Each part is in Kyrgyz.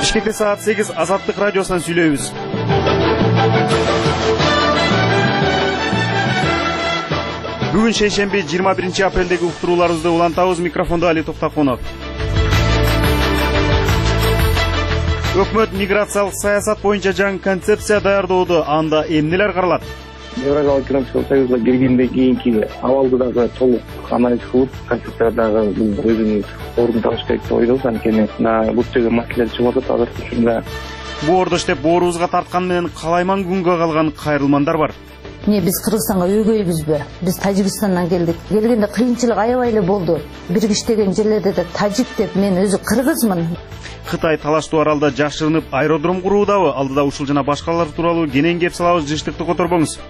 Бишкекте саат 8 Азаттык радиосунан сүйлөйбүз. Бүгүн шейшемби 21 апрелдеги уктурууларыбызды улантабыз. Микрофондо Али Токтакунов. Өкмөт миграциялык саясат боюнча жаңы концепция даярдоодо. Анда эмнелер каралат? Евразиялык экономикалык союзга киргенден кийинки абалды дагы толук анализ кылып, концепциядагы өзүнүн ордун табыш керек деп ойлойбуз. Анткени көптөгөн маселелер чыгып атат азыр ушунда. Бу ордо иштеп боорубузга тарткан менен калайман күнгө калган кайрылмандар бар. Биз Кыргызстанга өгөйбүзбү? Биз Тажикстандан келдик. Келгенде кыйынчылык аябай эле болду. Биргиштеген жерлерде да тажик деп, мен өзү кыргызмын. Кытай талаштуу аралда жашырынып аэродром куруудабы? Алдыда ушул жана башкалар тууралуу кенен кеп салабыз. Жыштыкты которбоңуз.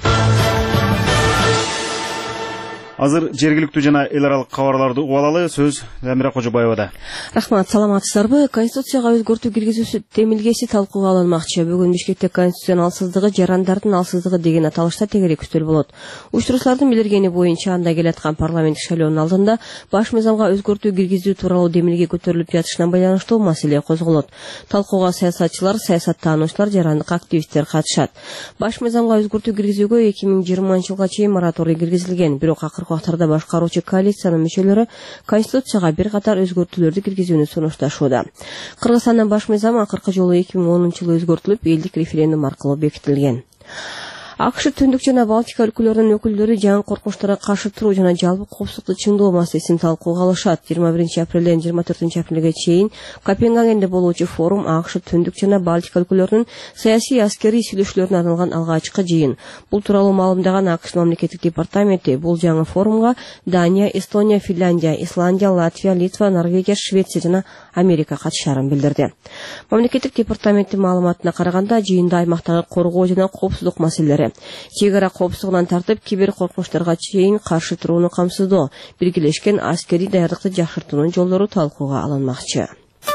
Азыр жергиликтүү жана эл аралык кабарларды угуп алалы. Сөз Замира Кожобаевада. Рахмат, саламатсыздарбы? Конституцияга өзгөртүү киргизүүсү темилгеси талкууга алынмакчы. Бүгүн Бишкекте конституциянын алсыздыгы, жарандардын алсыздыгы деген аталышта тегерек үстөл болот. Уюштуруучулардын билдиргени боюнча анда келаткан парламенттик шайлоонун алдында баш мыйзамга өзгөртүү киргизүү тууралуу демилге көтөрүлүп жатышына байланыштуу маселе козголот. Талкууга саясатчылар, саясаттануучулар, жарандык активисттер катышат. Баш мыйзамга өзгөртүү киргизүүгө 2020-жылга чейин мораторий киргизилген, бирок акыркы убактарда башкаруучу коалициянын мүчөлөрү конституцияга бир катар өзгөртүүлөрдү киргизүүнү сунушташууда. Кыргызстандын баш мыйзамы акыркы жолу 2010-жылы өзгөртүлүп, элдик референдум аркылуу бекитилген. АКШ Түндүк жана Балтика өлкөлөрүнүн өкүлдөрү жаңы коркунучтарга каршы туруу жана жалпы коопсуздукту чыңдоо маселесин талкууга алышат. 21 апрелден 24 апрелге чейин Копенгагенде болуучу форум АКШ Түндүк жана Балтика өлкөлөрүнүн саясий аскерий сүйлөшүүлөрүнө арналган алгачкы жыйын. Бул тууралуу маалымдаган АКШ мамлекеттик департаменти бул жаңы форумга Дания, Эстония, Финляндия, Исландия, Латвия, Литва, Норвегия, Швеция жана Америка катышарын билдирди. Мамлекеттик департаменттин маалыматына караганда, жыйында аймактагы коргоо жана коопсуздук маселелери, чек ара коопсуздугунан тартып кибер коркунучтарга чейин каршы турууну камсыздоо, биргелешкен аскерий даярдыкты жакшыртуунун жолдору талкууга алынмакчы.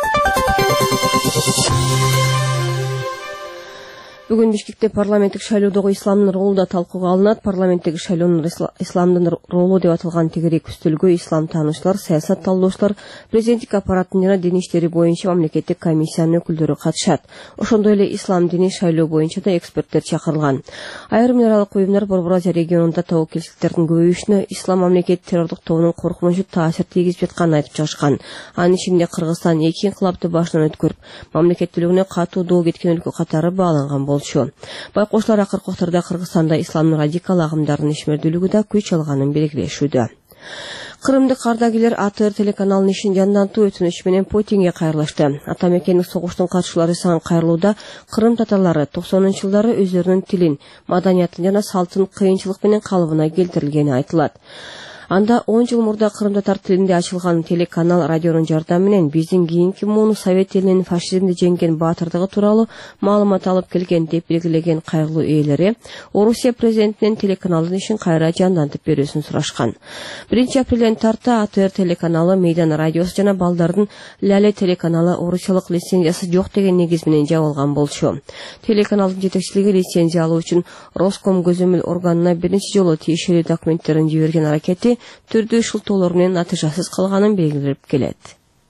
Бүгүн Бишкекте парламенттик шайлоодогу исламдын ролу да талкууга алынат. Парламенттеги шайлоонун исламдын ролу деп аталган тегерек үстөлгө ислам таануучулар, саясат талдоочулар, президенттик аппараттын жана дин иштери боюнча мамлекеттик комиссиянын өкүлдөрү катышат. Ошондой эле ислам дини шайлоо боюнча да эксперттер чакырылган. Айрым эл аралык уюмдар Борбор Азия регионунда тобокелчиликтердин көбөйүшүнө ислам мамлекет террордук тобунун коркунучу таасир тийгизип жатканын айтып чыгышкан. Анын ичинде Кыргызстан 2 инкылапты башынан өткөрүп, мамлекеттүүлүгүнө катуу доо кеткен өлкө катары бааланган болчу. Байкоочулар акыркы убактарда Кыргызстанда исламдын радикал агымдарынын ишмердүүлүгү да күч алганын белгилешүүдө. Кырымдык ардагерлер АТР телеканалынын ишин жандантуу өтүнүч менен Путинге кайрылышты. Ата мекендик согуштун катышуулары жасаган кайрылууда Кырым татарлары 90-жылдары өздөрүнүн тилин, маданиятын жана салтын кыйынчылык менен калыбына келтирилгени айтылат. Анда 10 жыл мурда Кырым татар тилинде ачылган телеканал радионун жардамы менен биздин кийинки мууну Совет элинин фашизмди жеңген баатырдыгы тууралуу маалымат алып келген деп белгилеген кайрылуу ээлери Орусия президентинен телеканалдын ишин кайра жандантып берүүсүн сурашкан. 1 апрелден тарта АТР телеканалы, Мейдан радиосу жана балдардын Ляле телеканалы орусиялык лицензиясы жок деген негиз менен жабылган болчу. Телеканалдын жетекчилиги лицензия алуу үчүн Роскомгөзөмөл органына биринчи жолу тиешелүү документтерин жиберген аракети түрдүү шылтоолор менен натыйжасыз калганын белгилеп келет.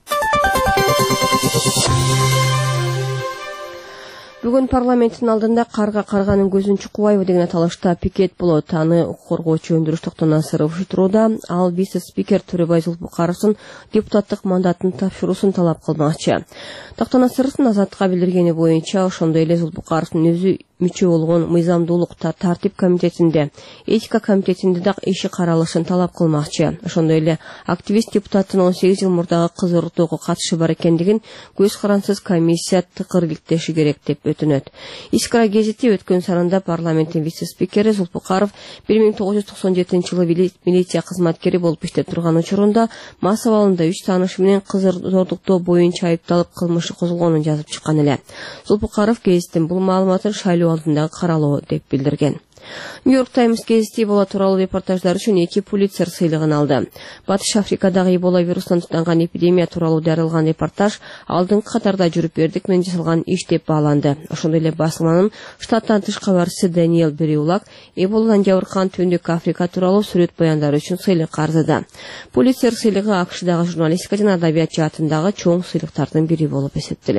Бүгүн парламенттин алдында карга карганын көзүн чукубайбы деген аталышта пикет болот. Аны коргоочу Өндүрүш Токтонасыров уюштурууда. Ал вице-спикер Төрөбай Зулпукаровдун депутаттык мандатын тапшыруусун талап кылмакчы. Токтонасыровдун Азаттыкка билдиргени боюнча, ошондой эле Зулпукаровдун өзү мүчө болгон мыйзамдуулук тартип комитетинде, этика комитетинде да иши каралышын талап кылмакчы. Ошондой эле активист депутаттын 18 жыл мурдагы кыз уруктоого катышы бар экендигин көз карансыз комиссия тыкыр иликтеши керек деп өтүнөт. Искра гезити өткөн санында парламенттин вице-спикери Зулпукаров 1997-жылы милиция кызматкери болуп иштеп турган учурунда мас абалында 3 таанышы менен кыз зордуктоо боюнча айыпталып кылмышы козголгонун жазып чыккан эле. Зулпукаров гезиттин бул маалыматын шайлоо алдындагы каралоо деп билдирген. Нью-Йорк Таймс гезити Эбола тууралуу репортаждар үчүн 2 Пулитцер сыйлыгын алды. Батыш Африкадагы Эбола вирусунан тутанган эпидемия тууралуу дарылган репортаж алдыңкы катарда жүрүп бердик менен жасалган иш деп бааланды. Ошондой эле басылманын штаттан тыш кабарчысы Даниэл Бриулак Эболадан жабыркан Түндүк Африка тууралуу сүрөт баяндары үчүн сыйлык арзыды. Пулитцер сыйлыгы АКШдагы журналистика жана адабият жаатындагы чоң сыйлыктардын бири болуп эсептелет.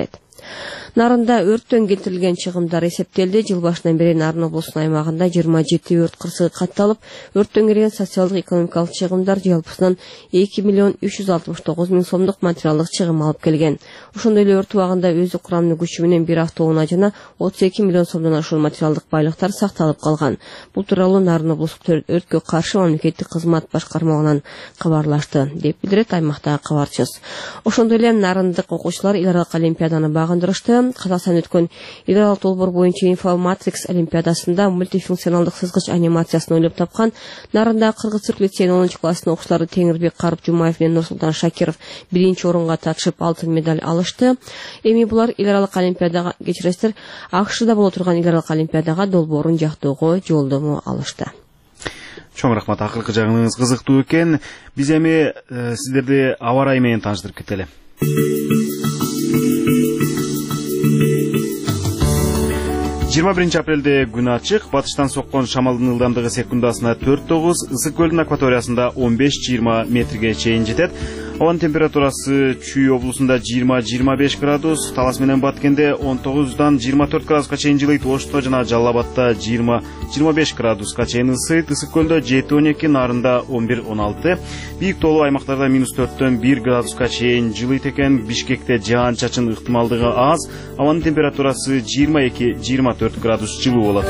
Нарында өрттөн келтирилген чыгымдар эсептелди. Жыл башынан бери Нарын облусунун аймагында 27 өрт кырсыгы катталып, өрттөн келген социалдык экономикалык чыгымдар жалпысынан 2 миллион 369 миң сомдук материалдык чыгым алып келген. Ошондой эле өрт убагында өздүк курамдуу күчү менен бир автоунаа жана 32 миллион сомдон ашуун материалдык байлыктар сакталып калган. Бул тууралуу Нарын облустук өрткө каршы мамлекеттик кызмат башкармалыгынан кабарлашты, деп билдирет аймактагы кабарчыбыз. Ошондой эле нарындык окуучулар эл аралык олимпиаданы багындырышты. Казакстан өткөн эл аралык долбоор боюнча Инфоматрикс олимпиадасында мультифункционалдык сызгыч анимациясын ойлоп тапкан Нарында Кыргыз цирк лицейинин 10 класстын окуучулары Теңирбек Карып Жумаев менен Нурсултан Шакиров биринчи орунга татышып алтын медаль алышты. Эми булар эл аралык олимпиадага кечиресиздер, АКШда боло турган эл аралык олимпиадага долбоорун жактоого жолдомо алышты. Чоң рахмат, акыркы жагыңыз кызыктуу экен. Биз эми сиздерди аба ырайы менен тааныштырып кетели. 21 апрелде күн ачык, батыштан соккон шамалдын ылдамдыгы секундасына 4-9, Ысык көлдүн акваториясында 15-20 метрге чейин жетет. Ауанын температурасы Чүй облусунда 20-25 градус, Талас менен Баткенде 19-дан 24 градуска чейин жылыйт, Ошто жана Жалал Абадта 20-25 градуска чейин ысыйт, Ысык көлдө 7-12, Нарында 11-16, бийик тоолуу аймактарда -4-төн 1 градуска чейин жылыйт экен. Бишкекте жаан-чачын ыктымалдыгы аз, ауанын температурасы 22-24 градус жылуу болот.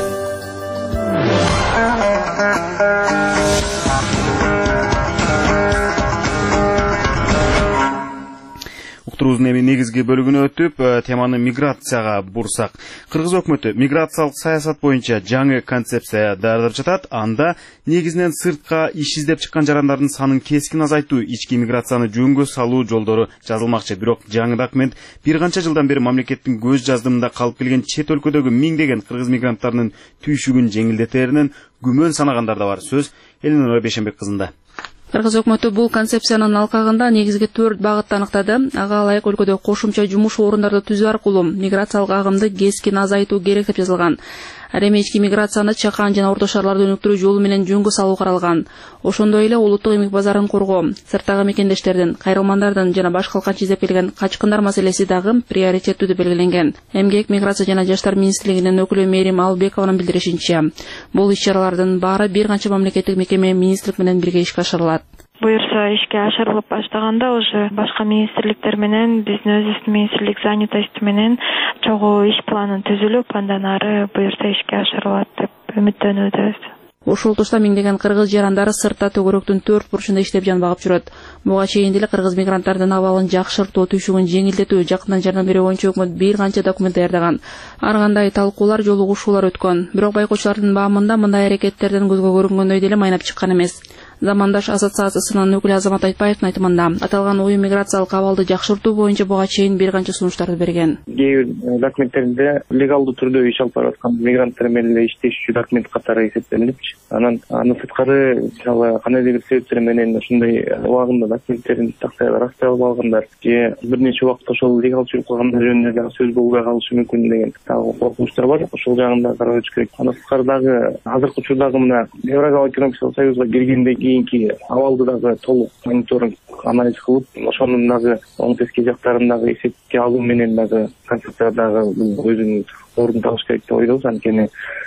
Уктуруубуздун эми негизги бөлүгүнө өтүп, теманы миграцияга бурсак. Кыргыз өкмөтү миграциялык саясат боюнча жаңы концепция даярдап жатат. Анда негизинен сыртка иш издеп чыккан жарандардын санын кескин азайтуу, ички миграцияны жөнгө салуу жолдору жазылмакчы. Бирок жаңы документ бир канча жылдан бери мамлекеттин көз жаздымында калып келген чет өлкөдөгү миңдеген кыргыз мигранттарынын түйшүгүн жеңилдетеринен күмөн санагандар да бар. Сөз Элинора Бешенбек кызында. Кыргыз өкмөтү бул концепциянын алкагында негизги 4 багытты аныктады. Ага ылайык өлкөдө кошумча жумуш орундарды түзүү аркылуу миграциялык агымды кескин азайтуу керек деп жазылган. Ал эми ички миграцияны чакан жана орто шаарларды өнүктүрүү жолу менен жөнгө салуу каралган. Ошондой эле улуттук эмгек базарын коргоо, сырттагы мекендештердин, кайрылмандардын жана башка калканча издеп келген качкындар маселеси дагы приоритеттүү деп белгиленген. Эмгек, миграция жана жаштар министрлигинин өкүлү Мерим Албекованын билдиришинче, бул иш-чаралардын баары бир канча мамлекеттик мекеме, министрлик менен бирге ишке ашырылат. Буюрса ишке ашырылып баштаганда уже башка министрликтер менен биздин өзүбүздүн министрлик занятость менен чогуу иш планын түзүлүп, андан ары буюрса ишке ашырылат деп үмүттөнүүдөбүз. Ошол тушта миңдеген кыргыз жарандары сыртта төгөрөктүн 4 бурчунда иштеп жан багып жүрөт. Буга чейин деле кыргыз мигранттардын абалын жакшыртуу, түйшүгүн жеңилдетүү, жакындан жардам берүү боюнча өкмөт бир канча документ даярдаган. Ар кандай талкуулар, жолугушуулар өткөн. Бирок байкоочулардын баамында мындай аракеттерден көзгө көрүнгөндөй деле майнап чыккан эмес. Замандаш ассоциациясынын өкүлү Азамат Айтбаевдин айтымында, аталган уюм миграциялык абалды жакшыртуу боюнча буга чейин бир канча сунуштарды берген. Кээ бир документтеринде легалдуу түрдө иш алып бараткан мигранттар менен эле иштешчү документ катары эсептелинипчи. Анан сырткары мисалы кандайдыр бир себептер менен ушундай убагында документтерин тактай растай албай алгандар же бир нече убакыт ошол легал жүрүп калгандар жөнүндө дагы сөз болбой калышы мүмкүн деген дагы коркунучтар бар. Ошол жагын да карабаш керек. Андан сырткары дагы азыркы учурдагы мына Евразиялык экономикалык союзга киргенден кийинки абалды дагы толук мониторинг анализ кылып, ошонун дагы оң тескей жактарын дагы эсепке алуу менен дагы концепция дагы өзүнүн ордун табыш керек деп ойлойбуз. Анткени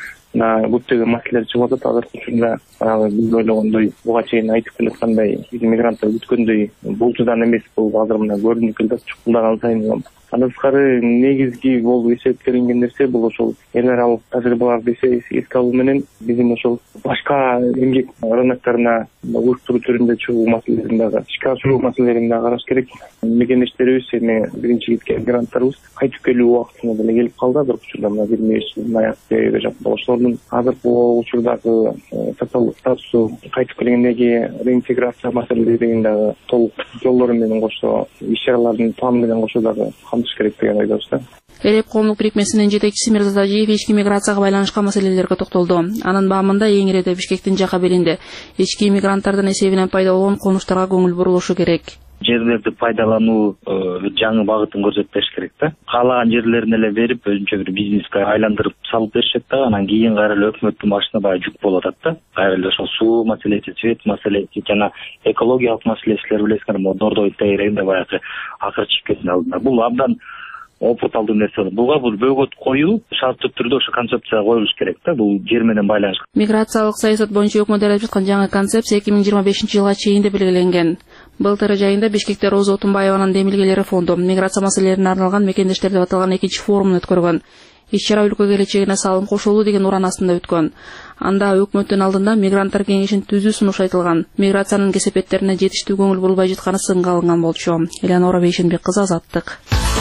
көптөгөн маселелер чыгып атат. Азыркы учурда биз ойлогондой, буга чейин айтып келаткандай мигранттар күткөндөй болчудан эмес, бул азыр мына көрүнүп келатат чукулдаган сайын. Андан сырткары негизги болуп эсептелинген нерсе бул ошол эл аралык тажрыйбаларды эске алуу менен биздин ошол башка эмгек рыноктарына уюштуруу түрүндө чыгуу маселелерин дагы, ишке ашыруу маселелерин дагы караш керек. Мекендештерибиз эми биринчи кеткен мигранттарыбыз кайтып келүү убактына деле келип калды. Азыркы учурда мына 25 жылдын аяк жакта ошолордун азыркы учурдагы социалдык статусу, кайтып келгендеги реинтеграция маселелерин дагы толук жолдору менен кошо, иш-чаралардын планы менен кошо дагы керек деген ойдобуз да. Элеп коомдук бирикмесинин жетекчиси Мирза Тажиев ички миграцияга байланышкан маселелерге токтолду. Анын баамында эң иреде Бишкектин жака белинде ички мигранттардын эсебинен пайда болгон конуштарга көңүл бурулушу керек. Жерлерди пайдалануу жаңы багытын көрсөтүп бериш керек да. Каалаган жерлерин эле берип, өзүнчө бир бизнеске айландырып салып беришет да. Анан кийин кайра эле өкмөттүн башына баягы жүк болуп атат да. Кайра эле ошол суу маселеси, свет маселеси жана экологиялык маселелер билесиңер, Нордой тегерегинде баягы акыр чийип кеткен алдында. Бул абдан опыт алдым нерсе. Буга бул бөгөт коюп, шарттуу түрдө ошо концепция коюлуш керек да, бул жер менен байланыш. Миграциялык саясат боюнча өкмөт даярдап жаткан жаңы концепция 2025 жылга чейин деп белгиленген. Былтыр жайында Бишкекте Роза Отунбаеванын демилгелери фонду миграция маселелерине арналган мекендештер деп аталган экинчи форумун өткөргөн. Иш-чара өлкө келечегине салым кошулуу деген уран астында өткөн. Анда өкмөттүн алдында мигранттар кеңешин түзүү сунуш айтылган. Миграциянын кесепеттерине жетиштүү көңүл бурулбай жатканы сынга алынган болчу. Элеонора Бейшенбек кызы, Азаттык.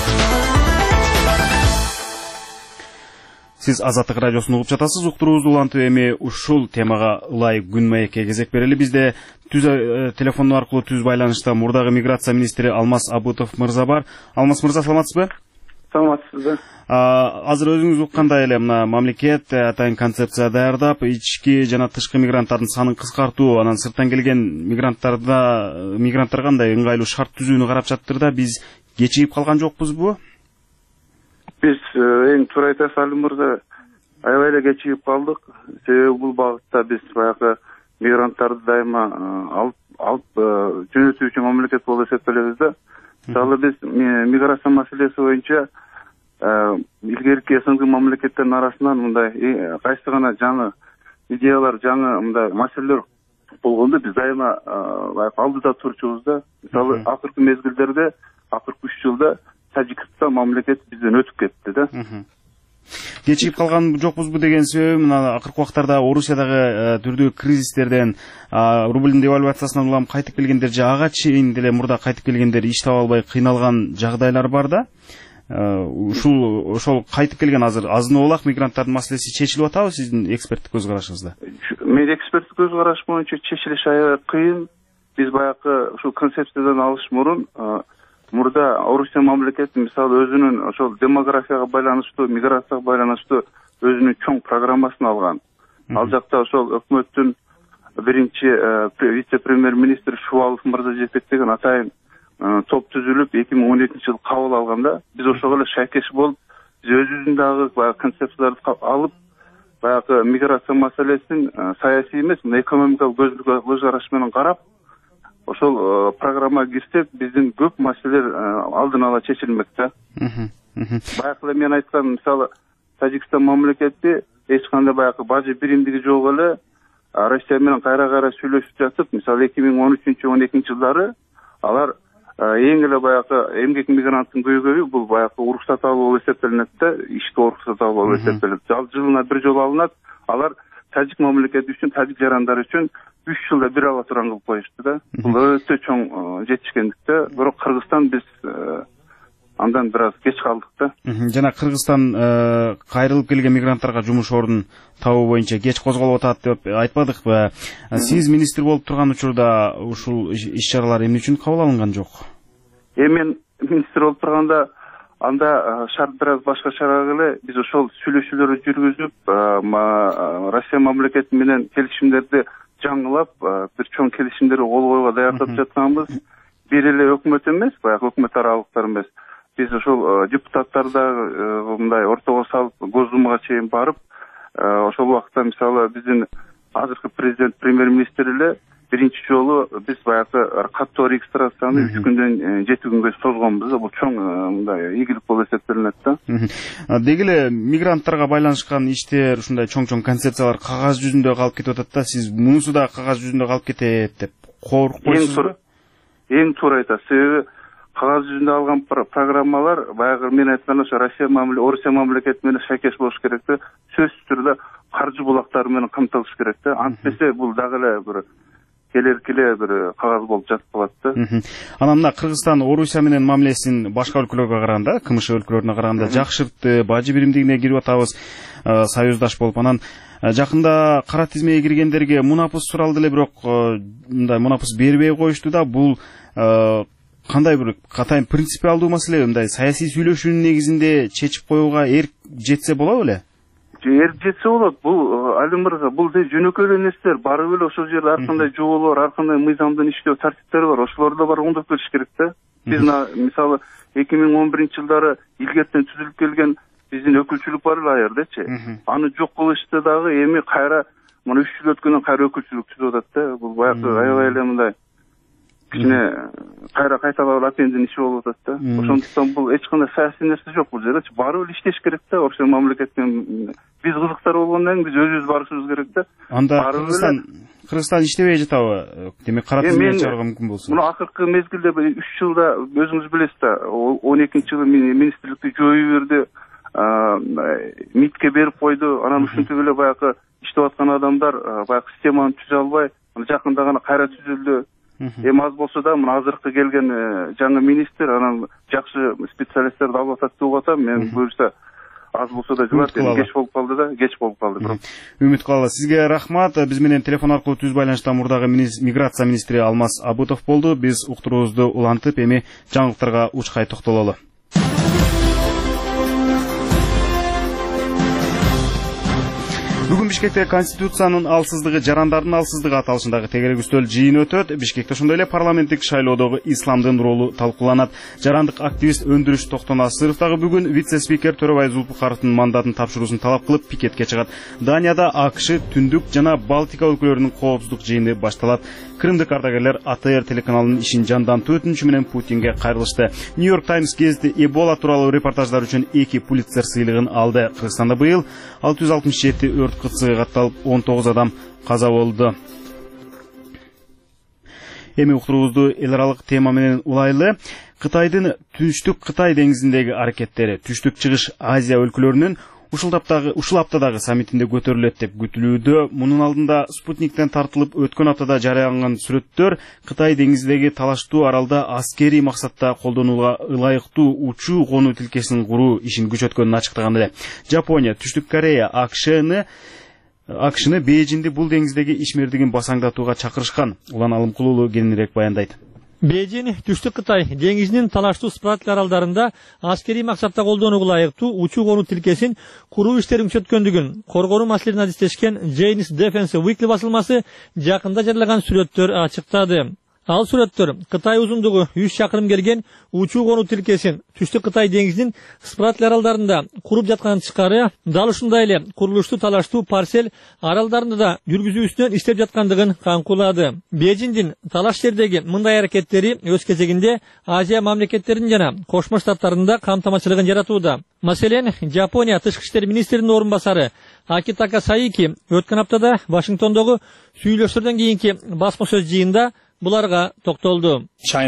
Сиз Азаттык радиосун угуп жатасыз. Уктуруубузду улантып эми ушул темага ылайык күн маекке кезек берели. Бизде телефон аркылуу түз байланышта мурдагы миграция министри Алмаз Абутов мырза бар. Алмаз мырза, саламатсызбы? Саламатсызбы. Азыр өзүңүз уккандай эле мына мамлекет атайын концепция даярдап, ички жана тышкы мигранттардын санын кыскартуу, анан сырттан келген мигранттарга кандай ыңгайлуу шарт түзүүнү карап жатыптыр да, биз кечигип калган жокпузбу? Биз эң туура айтасыз, Али мырза, аябай эле кечигип калдык. Себеби бул багытта биз баягы мигранттарды дайыма алып жөнөтүүчү мамлекет болуп эсептелебиз да. Мисалы биз миграция маселеси боюнча илгерки СНГ мамлекеттердин арасынан мындай кайсы гана жаңы идеялар, жаңы мындай маселелер болгондо биз дайыма алдыда турчубуз да. Мисалы акыркы мезгилдерде, акыркы 3 жылда Тажикстан мамлекет бизден өтүп кетти да. Кечигип калган жокпузбу деген себеби мына акыркы убактарда Орусиядагы түрдүү кризистерден, рублдун девальвациясынан улам кайтып келгендер же ага чейин деле мурда кайтып келгендер иш таба албай кыйналган жагдайлар бар да. Ошол кайтып келген азыр азын-оолак мигранттардын маселеси чечилип атабы сиздин эксперттик көз карашыңызда? Мен эксперттик көз караш боюнча чечилиш аябай кыйын. Биз баягы ушул концепциядан алыш мурун мурда Орусия мамлекети мисалы өзүнүн ошол демографияга байланыштуу, миграцияга байланыштуу өзүнүн чоң программасын алган. Ал жакта ошол өкмөттүн биринчи вице-премьер-министр Шувалов мырза жетектеген атайын топ түзүлүп 2012 жылы кабыл алганда, биз ошого эле шайкеш болуп, биз өзүбүздүн дагы баягы концепцияларды алып, баягы миграция маселесин саясий эмес, экономикалык көз караш менен карап, ошол программага кирсек, биздин көп маселелер алдын ала чечилмек да. Баягы эле мен айткан, мисалы, Тажикстан мамлекети эч кандай баягы бажы биримдиги жок эле Россия менен кайра сүйлөшүп жатып, мисалы 2013-12 жылдары алар эң эле баягы эмгек мигранттын көйгөйү бул баягы уруксат алуу болуп эсептелинет да, ишке уруксат алуу болуп эсептелет. Ал жылына бир жолу алынат. Алар Тажик мамлекети үчүн, тажик жарандары үчүн 3 жылда бир ала турган кылып коюшту да. Бул өтө чоң жетишкендик да. Бирок Кыргызстан биз андан бир аз кеч калдык да. Жана Кыргызстан кайрылып келген мигранттарга жумуш ордун табуу боюнча кеч козголуп атат деп айтпадыкпы? Сиз министр болуп турган учурда ушул иш-чаралар эмне үчүн кабыл алынган жок? Мен министр болуп турганда анда шарт бир аз башкачараак эле. Биз ошол сүйлөшүүлөрдү жүргүзүп, Россия мамлекети менен келишимдерди жаңылап, бир чоң келишимдерге кол коюуга даярдап жатканбыз. Бир эле өкмөт эмес, баягы өкмөт аралыктар эмес. Биз ошол депутаттарды мындай ортого салып, Госдумага чейин барып, ошол убакта мисалы биздин азыркы президент, премьер-министр эле биринчи жолу биз баягы каттоо регистрацияны 3 күндөн 7 күнгө созгонбуз. Бул чоң мындай ийгилик болуп эсептелинет да. Деги эле мигранттарга байланышкан иштер, ушундай чоң концепциялар кагаз жүзүндө калып кетип атат да. Сиз мунусу да кагаз жүзүндө калып кетет деп коркпойсузбу? Эң туура айтасыз. Себеби кагаз жүзүндө алган программалар баягы мен айткан ошо Орусия мамлекети менен шайкеш болуш керек да. Сөзсүз түрдө каржы булактары менен камтылыш керек да. Антпесе бул дагы эле бир келеркиле бир кагаз болуп жатып калат да. Анан мына Кыргызстан Орусия менен мамилесин башка өлкөлөргө караганда, КМШ өлкөлөрүнө караганда жакшыртты, бажы биримдигине кирип атабыз, союздаш болуп. Анан жакында кара тизмеге киргендерге мунапыс суралды эле, бирок мындай мунапыс бербей коюшту да. Бул кандай бир катайын принципиалдуу маселе, мындай саясий сүйлөшүүнүн негизинде чечип коюуга жетсе болобу эле? Жетсе болот. Бул Али мырза, бул жөнөкөй эле нерселер. Барып эле ошол жерде ар кандай жоболор, ар кандай мыйзамдын иштөө тартиптери бар. Ошолорду бар оңдоп келиш керек да. Биз мисалы 2011-жылдары илгертен түзүлүп келген биздин өкүлчүлүк бар эле ал жердечи. Аны жок кылышты дагы, эми кайра мына 3 жыл өткөндөн кайра өкүлчүлүк түзүп атат да. Бул баягы аябай эле мындай кичине кайталап апендин иши болуп атат да. Ошондуктан бул эч кандай саясий нерсе жок бул жерде. Барып эле иштеш керек да. Ошол мамлекеттен биз кызыктар болгондон кийин биз өзүбүз барышыбыз керек да. Анда Кыргызстан иштебей жатабы? Демек кара тизмеге чыгарга мүмкүн болсун. Мына акыркы мезгилде 3 жылда өзүңүз билесиз да, 12-жылы министрликти жойуп берди, МИДке берип койду. Анан ушинтип эле баягы иштеп аткан адамдар баягы системаны түзө албай, жакында гана кайра түзүлдү. Эми аз болсо да мына азыркы келген жаңы министр анан жакшы специалисттерди алып атат деп атам. Мен буюрса аз болсо да жылат, кеч болуп калды да, кеч болуп калды. Үмүт кылалы. Сизге рахмат. Биз менен телефон аркылуу түз байланышта мурдагы миграция министри Алмаз Абутов болду. Биз уктуруубузду улантып, эми жаңылыктарга учкай токтололу. Бүгүн Бишкекте Конституциянын алсыздыгы, жарандардын алсыздыгы аталышындагы тегерек үстөл жыйын өтөт. Бишкекте ошондой эле парламенттик шайлоодогу исламдын ролу талкууланат. Жарандык активист Өндүрүш Токтонасыров дагы бүгүн вице-спикер Төрөбай Зулпукаровдун мандатын тапшыруусун талап кылып пикетке чыгат. Данияда АКШ, Түндүк жана Балтика өлкөлөрүнүн коопсуздук жыйыны башталат. Крымдык ардагерлер АТР телеканалынын ишин жандантуу өтүнүчү менен Путинге кайрылышты. Нью-Йорк Таймс гезити Эбола тууралуу репортаждар үчүн 2 Пулитцер сыйлыгын алды. Кыргызстанда быйыл 667 өрт кытсыгы катталып, 19 адам каза болду. Эми уктуруубузду эл аралык тема менен улайлы. Кытайдын Түштүк Кытай деңизиндеги аракеттери Түштүк Чыгыш Азия өлкөлөрүнүн ушул аптадагы саммитинде көтөрүлөт деп күтүлүүдө. Мунун алдында Спутниктен тартылып өткөн аптада жарыяланган сүрөттөр Кытай деңизиндеги талаштуу аралда аскерий максатта колдонууга ылайыктуу учуу конуу тилкесин куруу ишин күчөткөнүн ачыктаган эле. Жапония, Түштүк Корея, АКШны Бейжинди бул деңиздеги ишмердигин басаңдатууга чакырышкан. Улан Алымкулуулу кененирээк баяндайт. Бейжин Түштүк Кытай деңизинин талаштуу Спратли аралдарында аскерий максатта колдонууга ылайыктуу учуу конуу тилкесин куруу иштерин күчөткөндүгүн коргонуу маселелерине адистешкен Jane's Defense Weekly басылмасы жакында жарыялаган сүрөттөр ачыктады. Ал сүрөттөр Кытай узундугу 100 чакырым келген учуу конуу тилкесин Түштүк Кытай деңизинин Спратли аралдарында куруп жатканын тышкары, дал ушундай эле курулуштуу талаштуу парсель аралдарында да жүргүзүүсүнөн иштеп жаткандыгын камкулады. Бейжиндин талаш жердеги мындай аракеттери өз кезегинде Азия мамлекеттеринин жана Кошмо Штаттарында камтамашчылыгын жаратууда. Маселен, Жапония тышкы иштер министринин орун басары Акитака Саики өткөн аптада Вашингтондогу сүйлөшүүлөрдөн кийинки басма сөз жыйында буларга токтолду.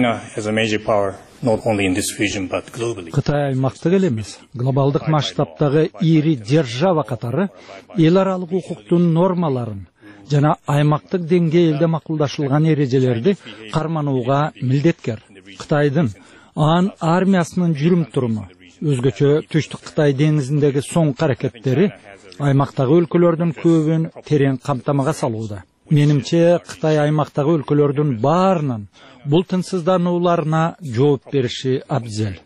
Кытай аймактык эле эмес, глобалдык масштабтагы ири держава катары эл аралык укуктун нормаларын жана аймактык деңгээлде макулдашылган эрежелерди карманууга милдеткер. Кытайдын анын армиясынын жүрүм-туруму, өзгөчө Түштүк Кытай деңизиндеги соңку аракеттери аймактагы өлкөлөрдүн көбүн терең камтамага салууда. Менимче Кытай аймактагы өлкөлөрдүн баарынын бул тынчсызданууларына жооп бериши абзел.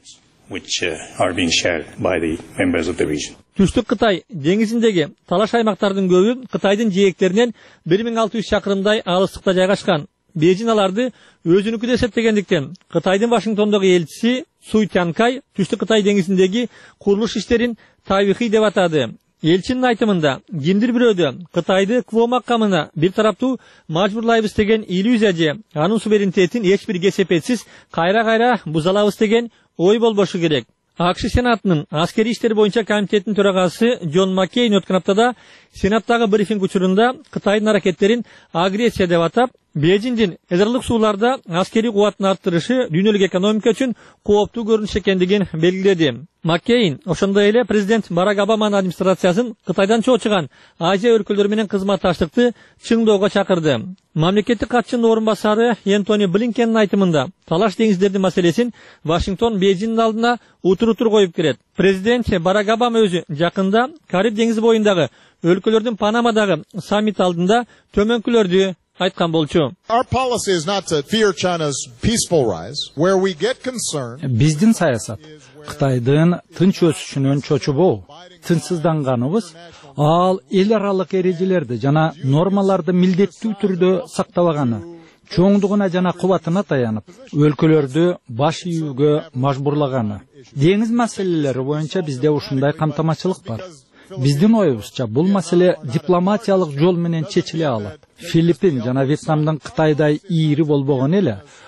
Түштүк Кытай деңизиндеги талаш аймактардын көбү Кытайдын жээктеринен 1600 чакырымдай алыстыкта жайгашкан. Бейжин аларды өзүнүкү деп эсептегендиктен Кытайдын Вашингтондогу элчиси Суй Тянкай Түштүк Кытай деңизиндеги курулуш иштерин тарыхый деп атады. Элчинин айтымында, кимдир бирөөдө Кытайды кво макамына бир тараптуу мажбурлайбыз деген иллюзия же анын суверенитетин эч бир кесепетсиз кайра бузалабыз деген ой болбошу керек. АКШ Сенатынын аскерий иштер боюнча комитетинин төрагасы Джон Маккейн өткөн аптада Сенаттагы брифинг учурунда Кытайдын аракеттерин агрессия деп атап, Бейжиндин эдерлик сууларда аскерий кубатын арттырышы дүйнөлүк экономика үчүн кооптуу көрүнүш экендигин белгиледи. Маккейн ошондой эле президент Барак Обаманын администрациясын Кытайдан чоочуган Азия өлкөлөрү менен кызматташтыкты чыңдоого чакырды. Мамлекеттик катчынын орун басары Энтони Блинкендин айтымында талаш деңиздердин маселесин Вашингтон Бейжиндин алдына утур коюп келет. Президент Барак Обама өзү жакында Кариб деңизи боюндагы өлкөлөрдүн Панамадагы саммит алдында төмөнкүлөрдү айткан болчу. Биздин саясат Кытайдын тынч өсүшүнөн чочубоо, тынчсызданганыбыз ал эл аралык эрежелерди жана нормаларды милдеттүү түрдө сактабаганы, чоңдугуна жана кубатына таянып, өлкөлөрдү баш ийүүгө мажбурлаганы. Деңиз маселелери боюнча бизде ушундай камтамачылык бар. Биздин оюбузча бул маселе дипломатиялык жол менен чечиле алат. Филиппин жана Вьетнамдын Кытайдай ири болбогон эле,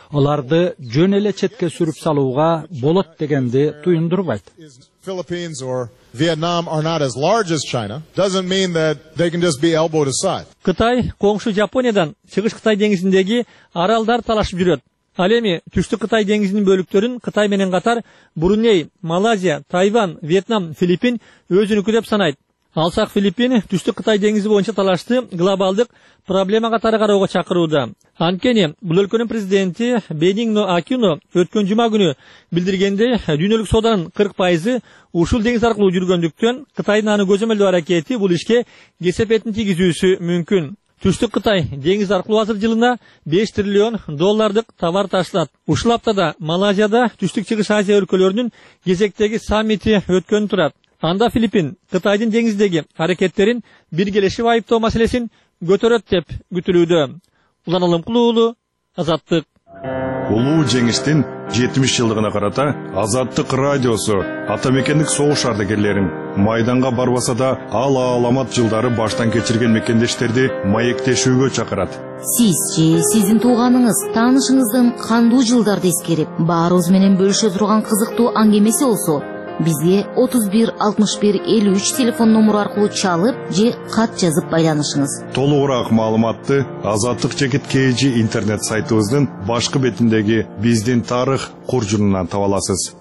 аларды жөн эле четке сүрүп салууга болот дегенди туюндурбайт. Philippines or Vietnam are not as large as China doesn't mean that they can just be elbowed aside. Кытай коңшу Жапониядан Чыгыш Кытай деңизиндеги аралдар талашып жүрөт. Ал эми Түштүк Кытай деңизинин бөлүктөрүн Кытай менен катар Бруней, Малайзия, Тайвань, Вьетнам, Филиппин өзүнүкү деп санайт. Алсак Филиппин Түштүк Кытай деңизи боюнча талашты глобалдык проблема катары кароого чакырууда. Анткени бул өлкөнүн президенти Бенигно Акино өткөн жума күнү билдиргенде дүйнөлүк сооданын 40% ушул деңиз аркылуу жүргөндүктөн Кытайдын аны көзөмөлдөө аракети бул ишке кесепетин тийгизүүсү мүмкүн. Түштүк Кытай деңиз аркылуу азыр жылына $5 триллион товар ташталат. Ушул аптада Малайзияда Түштүк Чыгыш Азия өлкөлөрүнүн кезектеги саммити өткөн турат. Анда Филиппин Кытайдын деңиздеги аракеттерин биргелешип айыптоо маселесин көтөрөт деп күтүлүүдө. Улан Алымкулуу уулу, Азаттык. Улуу жеңиштин 70 жылдыгына карата Азаттык радиосу атамекендик согуш ардагерлерин майданга барбаса да ал аламат жылдары баштан кечирген мекендештерди маектешүүгө чакырат. Сиз же сиздин тууганыңыз, таанышыңыздын кандуу жылдарды эскерип, баарыбыз менен бөлүшө турган кызыктуу аңгемеси болсо, бизге 31 61 53 телефон номеру аркылуу чалып же кат жазып байланышыңыз. Толугураак маалыматты Азаттык _KG интернет сайтыбыздын башкы бетиндеги биздин тарых куржунунан таба аласыз.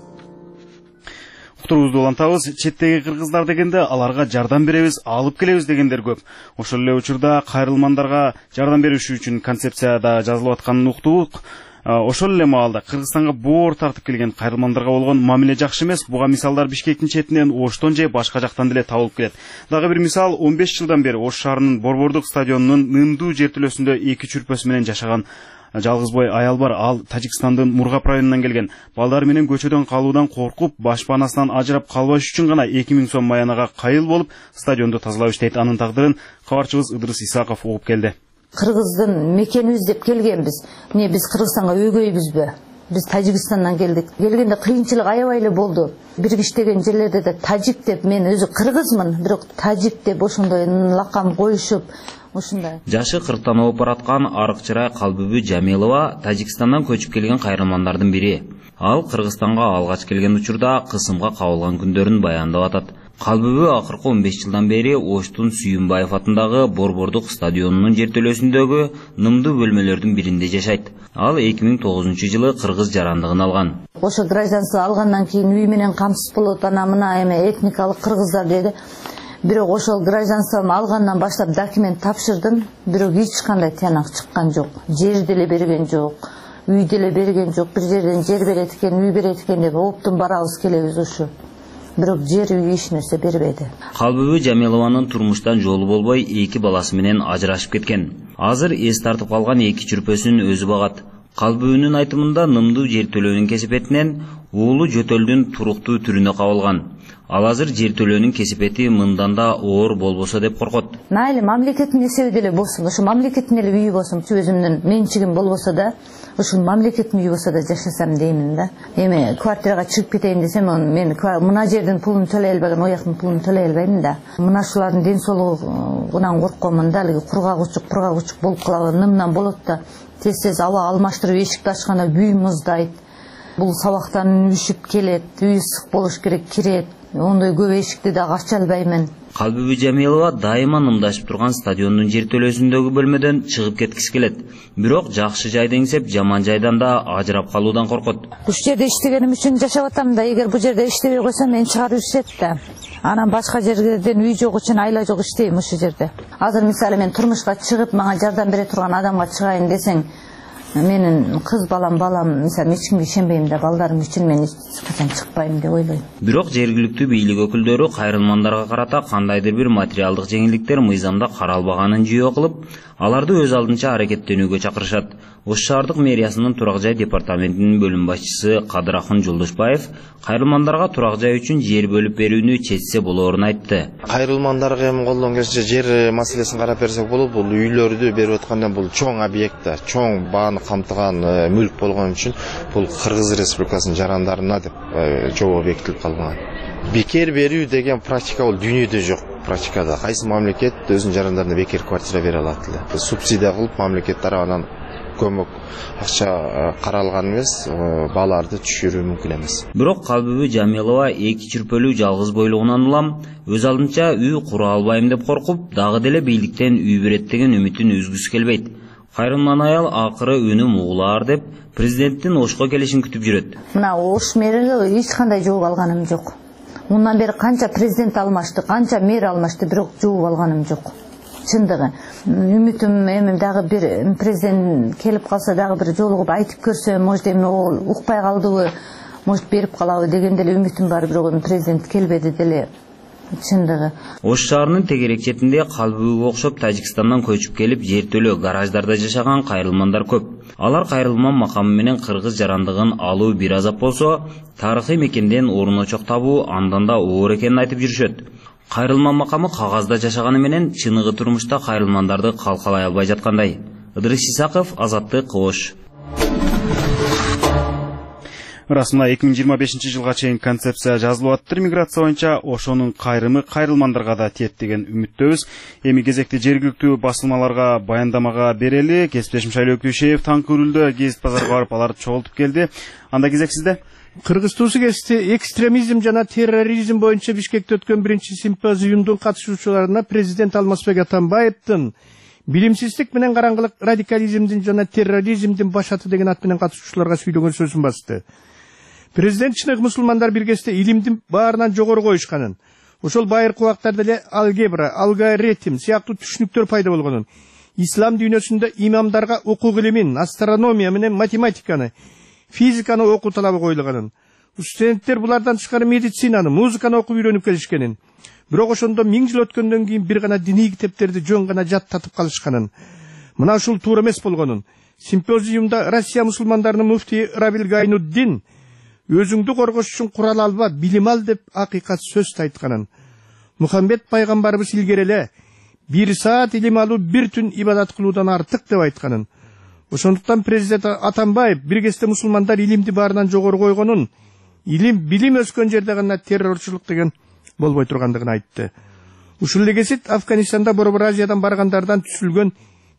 Уктуруубузду улантабыз. Четтеги кыргыздар дегенде аларга жардам беребиз, алып келебиз дегендер көп. Ошол эле учурда кайрылмандарга жардам берүү үчүн концепцияда жазылып атканын уктук. Ошол эле маалда Кыргызстанга боор тартып келген кайрылмандарга болгон мамиле жакшы эмес. Буга мисалдар Бишкектин четинен, Оштон же башка жактан деле табылып келет. Дагы бир мисал 15 жылдан бери Ош шаарынын Борбордук стадионунун Нымдуу жертөлөсүндө 2 чүрпөсү менен жашаган жалгызбой аял бар. Ал Тажикстандын Мургап районунан келген. Балдар менен көчөдөн калуудан коркуп, башпанасынан ажырап калбаш үчүн гана 2000 сом маянага кайыл болуп, стадионду тазалап иштейт. Анын тагдырын кабарчыбыз Ыдырыс Исаков угуп келди. Кыргыздын мекени издеп келгенбиз. Эмне биз Кыргызстанга өйгөйбүзбү? Биз Тажикстандан келдик. Келгенде кыйынчылык аябай эле болду. Биргиштеген жерлерде де тажик деп, мен өзү кыргызмын, бирок тажик деп ошондой лакам коюшуп, ушундай. Жашы 40-тан оп бараткан Арыкчырай Калбүбү Жамилова Тажикстандан көчүп келген кайрылмандардын бири. Ал Кыргызстанга алгач келген учурда кысымга кабылган күндөрүн баяндап атат. Калбүбү акыркы 15 жылдан бери Оштун Сүйүнбаев атындагы Борбордук стадионунун жертөлөсүндөгү Нымдуу бөлмөлөрдүн биринде жашайт. Ал 2009-жылы кыргыз жарандыгын алган. Ошо гражданство алгандан кийин үй менен камсыз болот, ана мына эме этникалык кыргыздар деди. Бирок ошол гражданствомду алгандан баштап документ тапшырдым, бирок эч кандай тыянак чыккан жок. Жер деле берген жок, үй деле берген жок. Бир жерден жер берет экен, үй берет экен деп оптун барабыз келебиз ушу. Бирок жер үй эч нерсе бербеди. Калбүбү Жамилованын турмуштан жолу болбой 2 баласы менен ажырашып кеткен. Азыр эс тартып калган 2 чүрпөсүн өзү багат. Калбүбүнүн айтымында Нымдуу жертөлөөнүн кесепетинен уулу жөтөлдүн туруктуу түрүнө кабылган. Ал азыр жертөлөөнүн кесепети мындан да оор болбосо деп коркот. Майли мамлекеттин эсеби деле болсун, ошо мамлекеттин эле үйү болсун, өзүмдүн менчигим болбосо да, ошол мамлекеттин үйү болсо да жашасам деймин да. Эми квартирага чыгып кетейин десем, мен мына жердин пулун төлөй албаган, ояктын пулун төлөй албайм да. Мына шулардын ден соолугунан коркомун да, алиги кургак-учук болуп калган Нымдан болот да. Тез аба алмаштырып эшикти ачканда бүй муздайт. Бул сабактан үшүп келет, үй ысык болуш керек, кирет. Ондой көп эшикти да ача албаймын. Калбүбү Жамилова дайыма нымдашып турган стадиондун жертөлөсүндөгү бөлмөдөн чыгып кеткиси келет. Бирок жакшы жай деңсеп, жаман жайдан да ажырап калуудан коркот. Бул жерде иштегеним үчүн жашап атам да, эгер бул жерде иштебей койсом мен чыгарып жиберишет да. Анан башка жерден үй жок үчүн айла жок иштейм ушул жерде. Азыр мисалы мен турмушка чыгып, мага жардам бере турган адамга чыгайын десең, менин кыз балам, мисалы эч кимге ишенбейм да, балдарым үчүн мен эч качан чыкпайм деп ойлойм. Бирок жергиликтүү бийлик өкүлдөрү кайрылмандарга карата кандайдыр бир материалдык жеңилдиктер мыйзамда каралбаганын жүйө кылып, аларды өз алдынча аракеттенүүгө чакырышат. Ош шаардык мэриясынын турак жай департаментинин бөлүм башчысы Кадырахын Жолдошбаев кайрылмандарга турак жай үчүн жер бөлүп берүүнү чечсе болоорун айтты. Кайрылмандарга эми колдон келишинче жер маселесин карап берсек болот. Бул үйлөрдү берип атканда бул чоң объект, чоң бааны камтыган мүлк болгон үчүн бул Кыргыз Республикасынын жарандарына деп жобо бекитилип калган. Бекер берүү деген практика бул дүйнөдө жок. Практикада кайсы мамлекет өзүнүн жарандарына бекер квартира бере алат эле. Субсидия кылып мамлекет тарабынан көмөк акча каралган эмес, бааларды түшүрүү мүмкүн эмес. Бирок Калбүбү Жамилова эки чүрпөлүү жалгыз бойлугунан улам өз алдынча үй кура албайм деп коркуп, дагы деле бийликтен үй берет деген үмүтүн үзгүсү келбейт. Кайрылман аял акыры үнүм угулаар деп президенттин Ошко келишин күтүп жүрөт. Мына Ош мэриге эч кандай жооп алганым жок. Мындан бери канча президент алмашты, канча мэр алмашты, бирок жооп алганым жок. Чындыгы. Үмүтүм эми дагы бир президент келип калса дагы бир жолугуп айтып көрсө, может эми ол укпай калдыбы, может берип калабы деген деле үмүтүм бар, бирок эми президент келбеди деле. Чындыгы. Ош шаарынын тегерек четинде Калбүбүгө окшоп Тажикстандан көчүп келип жертөлө гараждарда жашаган кайрылмандар көп. Алар кайрылман макамы менен кыргыз жарандыгын алуу бир азап болсо, тарыхый мекенден орун очок табуу андан да оор экенин айтып жүрүшөт. Кайрылман макамы кагазда жашаганы менен чыныгы турмушта кайрылмандарды калкалай албай жаткандай. Ыдырыс Исаков, Азаттык, Ош. Расында 2025 жылга чейин концепция жазылып аттыр. Миграция боюнча Ошонун кайрымы кайрылмандарга да тиет деген үмүттөбүз. Эми кезекти жергиликтүү басылмаларга баяндамага берели. Кесиптешим Шайлоо Өктүшев таңкы үрүлдө гезит базарга барып аларды чогултуп келди. Анда кезек сизде. Кыргыз Туусу кести экстремизм жана терроризм боюнча Бишкекте өткөн биринчи симпозиумдун катышуучуларына президент Алмазбек Атамбаевдин билимсиздик менен караңгылык радикализмдин жана терроризмдин башаты деген ат менен катышуучуларга сүйлөгөн сөзүн басты. Президент чыныгы мусулмандар биргесте илимдин баарынан жогору коюшканын, ошол байыркы убактарда эле алгебра, алгоритм сыяктуу түшүнүктөр пайда болгонун, ислам дүйнөсүндө имамдарга укук илимин, астрономия менен математиканы, физиканы окуу талабы коюлганын, студенттер булардан тышкары медицинаны, музыканы окуп үйрөнүп келишкенин, бирок ошондо 1000 жыл өткөндөн кийин бир гана диний китептерди жөн гана жаттатып калышканын, мына ушул туура эмес болгонун, симпозиумда Россия мусулмандарынын муфтии Рабил Гайнуддин өзүңдү коргош үчүн курал алба, билим ал деп акыйкат сөз айтканын, Мухаммед пайгамбарыбыз илгери эле 1 саат илим алуу 1 түн ибадат кылуудан артык деп айтканын, ошондуктан президент Атамбаев биргесте мусулмандар илимди баарынан жогору койгонун, билим өскөн жерде гана террорчулук деген болбой тургандыгын айтты. Ушул эле кесит Афганистанда Борбор Азиядан баргандардан түзүлгөн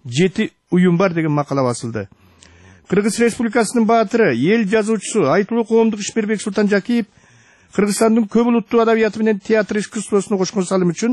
7 уюм бар деген макала басылды. Кыргыз Республикасынын баатыры, эл жазуучусу, айтылуу коомдук ишмербек Султан Жакиев Кыргызстандын көп улуттуу адабияты менен театр искусствосуна кошкон салым үчүн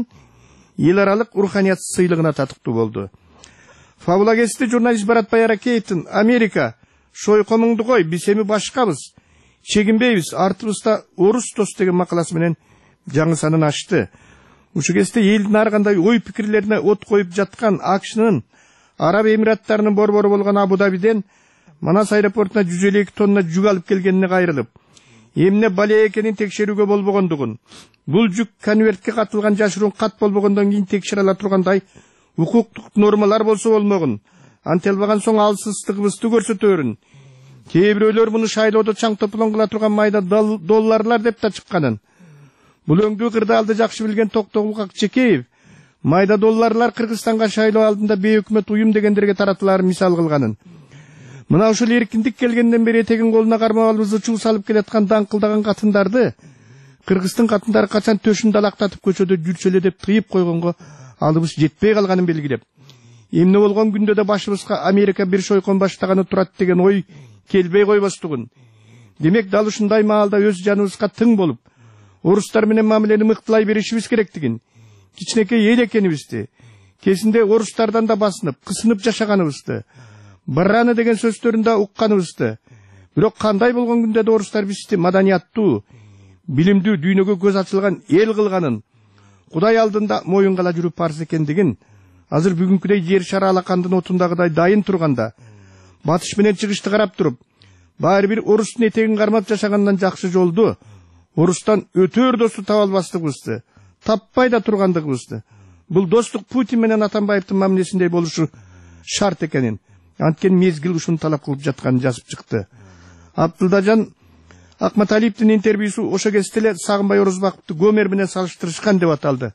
эл аралык руханият сыйлыгына татыктуу болду. Фабула кести журналист Барат Байракеевдин Америка шойкомуңду кой, биз эми башкабыз, чегинбейбиз, артыбызда орус дос деген макаласы менен жаңы санын ачты. Ушул кезде элдин ар кандай ой пикирлерине от коюп жаткан АКШнын Араб Эмираттарынын борбору болгон Абу-Дабиден Манас аэропортуна 152 тонна жүк алып келгенине кайрылып, эмне бале экенин текшерүүгө болбогондугун, бул жүк конвертке катылган жашыруун кат болбогондон кийин текшере ала тургандай укуктук нормалар болсо болмогун, анте албаган соң алсыздыгыбызды көрсөтөрүн. Кээ бирөөлөр муну шайлоодо чаң тополоң кыла турган майда долларлар деп да чыкканын. Бул өңдүү кырдаалды жакшы билген Токтогул Акчекеев майда долларлар Кыргызстанга шайлоо алдында бейөкмөт уюм дегендерге таратыларын мисал кылганын. Мына ушул эркиндик келгенден бери этегин колуна кармабалыбызды чуу салып келаткан даңкылдаган катындарды Кыргыздын катындары качан төшүн далактатып көчөдө жүрсө эле деп тыйып койгонго алыбыз жетпей калганын белгилеп, эмне болгон күндө да башыбызга Америка бир шойкон баштаганы турат деген ой келбей койбостугун. Демек дал ушундай маалда өз жаныбызга тың болуп, орустар менен мамилени мыктылай беришибиз керектигин, кичинекей эл экенибизди, кезинде орустардан да басынып, кысынып жашаганыбызды, бараны деген сөздөрүндө укканыбызды, бирок кандай болгон күндө да орустар бизди маданияттуу, билимдүү, дүйнөгө көз ачылган эл кылганын, Кудай алдында моюнга ала жүрүү парз экендигин, азыр бүгүнкүдөй жер шары алакандын отундагыдай дайын турганда, батыш менен чыгышты карап туруп, баары бир орустун этегин кармап жашагандан жакшы жолду орустан өтөр досту таба албастыгыбызды, таппай да тургандыгыбызды, бул достук Путин менен Атамбаевдин мамилесиндей болушу шарт экенин, анткени мезгил ушуну талап кылып жатканын жазып чыкты. Абдылдажан Акматалиевдин интервьюсу ошо кезде эле Сагынбай Орозбаковду Гомер менен салыштырышкан деп аталды.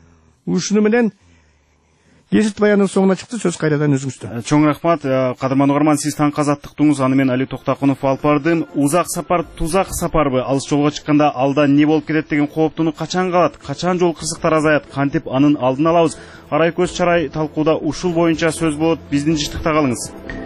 Ушуну менен гезит баянын соңуна чыкты. Сөз кайрадан өзүңүздө. Чоң рахмат. Кадырман угарман, сиз таң казаттыктыңыз. Аны мен Али Токтакунов алып бардым. Узак сапар тузак сапарбы? Алыс жолго чыкканда алда не болуп кетет деген кооптуну качан калат? Качан жол кырсыктар азаят? Кантип анын алдын алабыз? Арай көз чарай талкууда ушул боюнча сөз болот. Биздин жыштыкта калыңыз.